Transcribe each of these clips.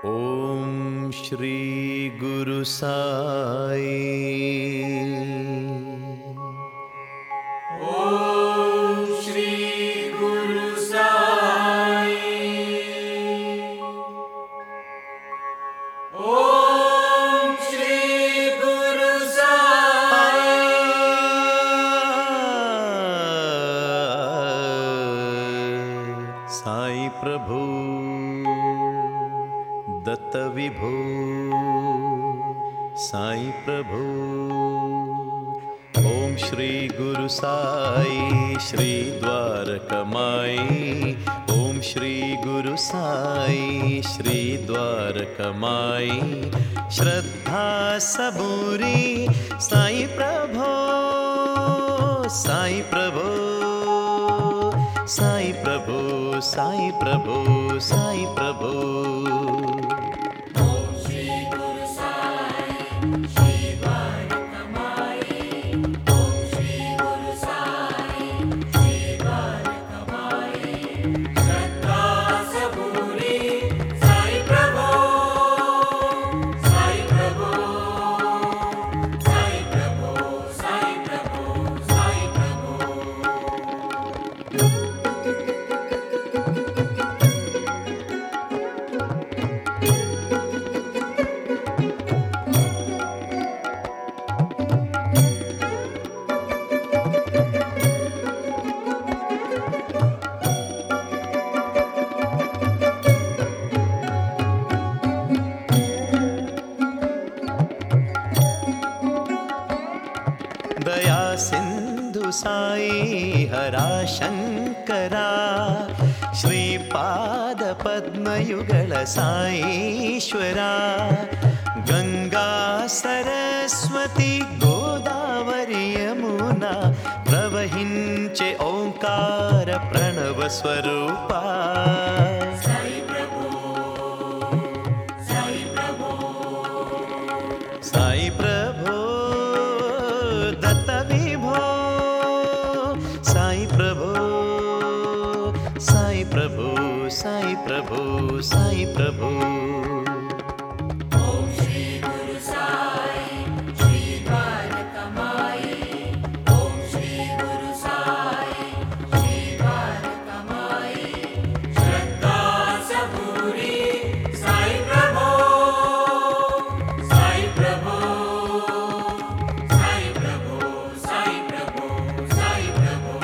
ओम श्री गुरु साई। ओम श्री गुरु साई। ओम श्री गुरु साई। साई प्रभु दत्त विभो, साई प्रभु। ओम श्री गुरु साई श्री द्वारकमाई। ओम श्री गुरु साई श्री द्वारकमाई। श्रद्धा सबूरी साई प्रभो, साई प्रभो, साई प्रभु, साई प्रभु, साई प्रभु। ओम श्री गुरु साई श्री द्वारकमाई। ओम श्री गुरु साई श्री द्वारकमाई। श्रद्धा सबूरी साई प्रभो, साई प्रभो, साई प्रभो, साई प्रभो, साई प्रभो। दया सिंधु साई हरा शंकरा। श्रीपाद पद्मयुगल साईश्वरा। गंगा सरस्वती गोदावरी यमुना प्रवहिंचे ओंकार प्रणव स्वरूपा। साई प्रभो, साई प्रभो, साई प्रभो दत्त विभो, साई प्रभो, साई प्रभो, साई प्रभो, साई प्रभो। ओम श्री गुरु साई श्री द्वारकमाई। ओम श्री गुरु साई श्री द्वारकमाई। श्रद्धा सबूरी साई प्रभो, साई प्रभो, साई प्रभो, साई प्रभो, साई प्रभो।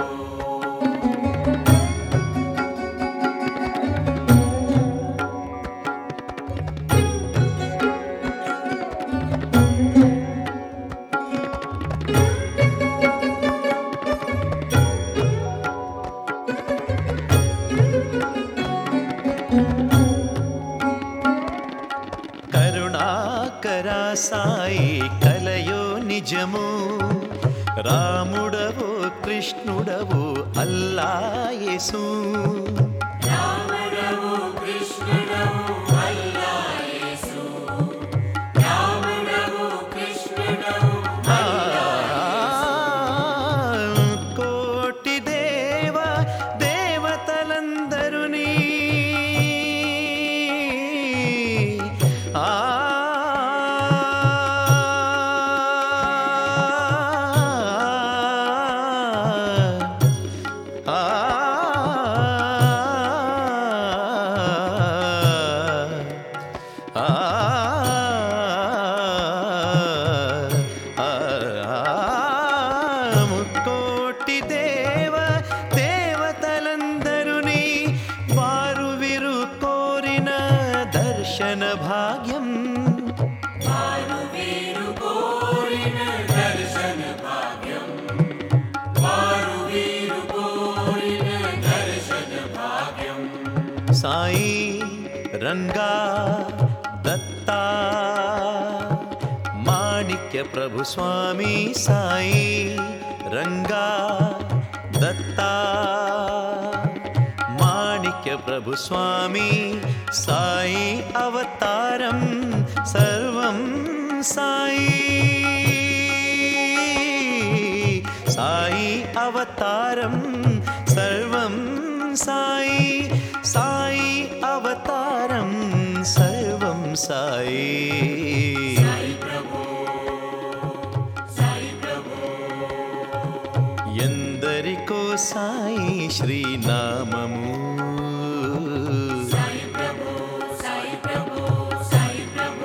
కరుణాకరా సాయి కలయో నిజము। రాముడవు కృష్ణుడవు అల్లా యేసు। రాముడవు కృష్ణుడవు అల్లా యేసు। రాముడవు కృష్ణుడవు కోటి దేవ దేవతలందరునీ కోటి దేవ దేవతలందరునీ వారు వీరు కోరిన దర్శన భాగ్యం। వారు వీరు కోరిన దర్శన భాగ్యం। వారు వీరు కోరిన దర్శన భాగ్యం। సాయి రంగా దత్తా మాణిక్య ప్రభు స్వామి సాయి రంగా దత్తా మాణిక్య ప్రభు స్వామి సాయి అవతారం సర్వం సాయి। సాయి అవతారం సర్వం సాయి। సాయి అవతారం సర్వం సాయి సాయి ప్రభు సాయి ప్రభు ఎందరికో సాయి శ్రీనామము సాయి ప్రభు సాయి ప్రభు సాయి ప్రభు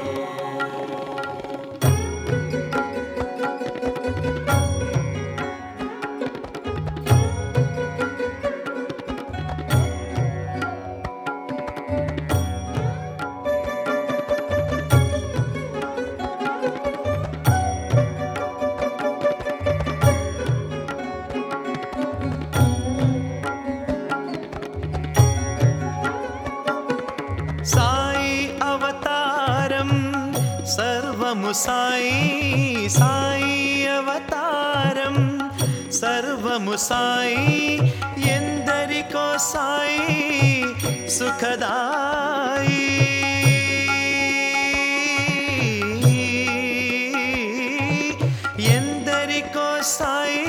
సాయి అవతారం సర్వము సాయి సాయి అవతారం సర్వము సాయి ఎందరికో సాయి సుఖదాయి ఎందరికో సాయి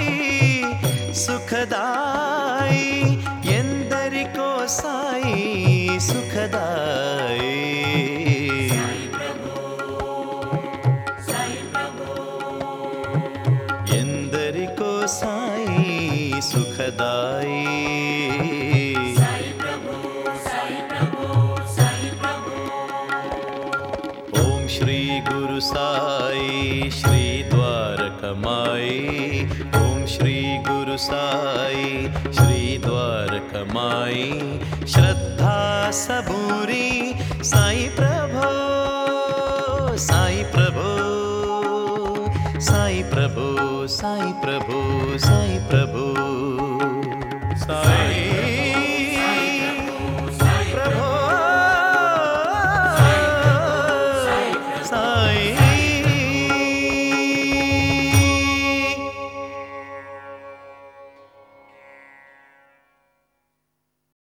సుఖదాయి ఎందరికో సాయి సుఖదాయి సాయి ప్రభు సాయి ప్రభు ఎందరికో సాయి సుఖదాయి సాయి ప్రభు సాయి ప్రభు సాయి ప్రభు ఓం శ్రీ గురు సాయి శ్రీ ద్వారకమాయి ఓం శ్రీ గురు సాయి శ్రీ ద్వారకమాయి శ్రద్ధా सबूरी साई प्रभो साई प्रभो साई प्रभो साई प्रभो साई प्रभो साई